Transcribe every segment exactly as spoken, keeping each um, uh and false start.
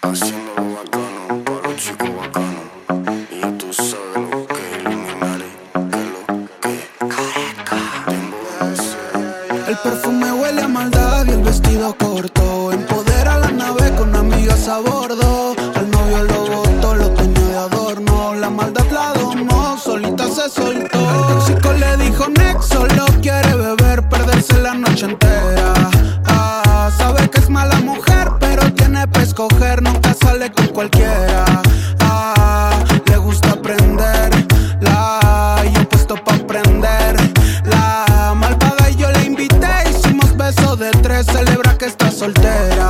Haciéndolo bacano, para los chicos bacanos. Y ya tú sabes lo que es Illuminati, que lo que tengo ese. El perfume huele a maldad y el vestido corto. Empodera la nave con amigas a bordo. Al novio lo botó, lo tenía de adorno. La maldad la domó, solita se soltó. El tóxico le dijo next, solo quiere beber, perderse la noche entera. Ah, sabe que es mala mujer, pero tiene pa' escoger, nunca sale con cualquiera. Ah, le gusta aprenderla, yo puesto pa' aprender. La malvada y yo la invité, hicimos beso de tres, celebra que está soltera.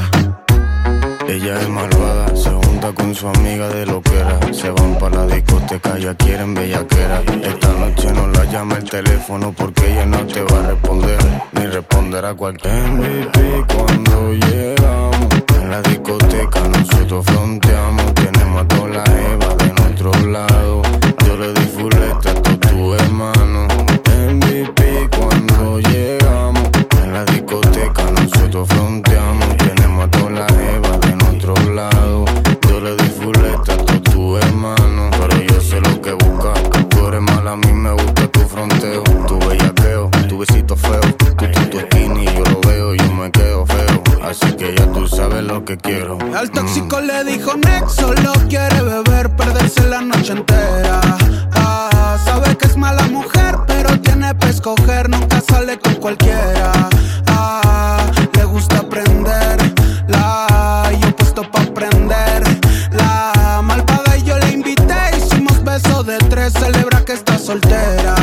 Ella es malvada, se junta con su amiga de loquera. Se van pa' la discoteca, ya quieren bellaquera. Esta noche no la llama el teléfono porque ella no te va a responder, ni responder a cualquier M V P cuando llegamos. En la discoteca nosotros fronteamos, tenemos a todas las evas de nuestro lado. Yo le di fulete a todos tus hermanos. M V P cuando llegamos. En la discoteca nosotros fronteamos, tenemos a todas las evas de nuestro lado. Yo le di fulete a todos tus hermanos, pero yo sé lo que buscas. Tú eres mala, a mí me gusta tu fronteo, tu bellaqueo, tu besito feo, tu tu skinny, yo lo veo, yo me quedo feo. Así que ya tú sabes lo que quiero. Al tóxico mm. le dijo next, solo quiere beber, perderse la noche entera. Ah, sabe que es mala mujer, pero tiene pa' escoger, nunca sale con cualquiera. Ah, le gusta aprenderla, yo puesto pa' aprender. La malvada y yo la invité, hicimos beso de tres, celebra que está soltera.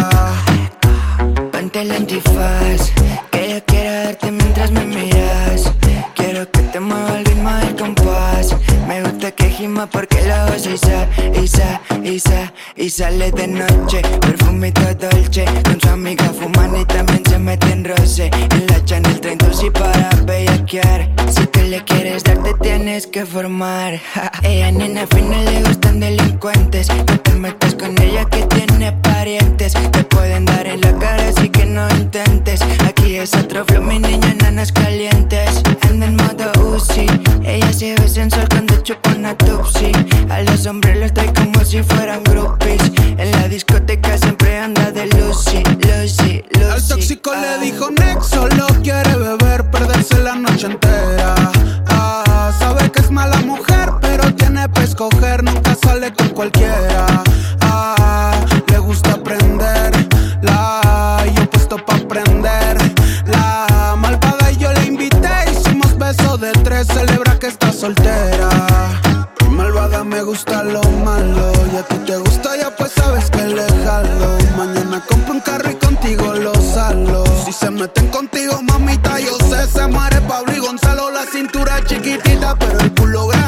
Ponte el antifaz, que yo quiero darte mientras me miras. Quiero que te mueva el ritmo del compás. Me gusta que gima porque lo goza y sa, y sa, y sa, y sale de noche. Perfumito dolce, con su amiga fuman y también se mete en roce. En la Chanel treinta y para bellaquear. Si tú le quieres dar te tienes que formar. Ella nena fina le gustan delincuentes. No te metas con ella que tiene parientes. Te pueden dar en la cara así que no intentes. Aquí es otro flow, mi niña, nanas calientes. Anda en modo Uzi, ella se ve sensual cuando chupa una tupsi. A los hombres los trae como si fueran groupies. En la discoteca siempre anda de Lucy, Lucy, Lucy. Al tóxico ah. le dijo next, solo quiere beber, perderse la noche entera. Ah, sabe que es mala mujer, pero tiene pa' escoger, nunca sale con cualquiera. Ah, le gusta aprenderla, yo puesto pa' aprender. La malvada y yo la invité, hicimos beso de tres, celebra que está soltera. Malvada, me gusta lo malo, y a ti te gusta, ya pues sabes que le jalo. Mañana compro un carro y contigo lo salo. Si se meten contigo, mamita, yo sé, se muere Pablo y Gonzalo. La cintura chiquitita, pero el culo grande.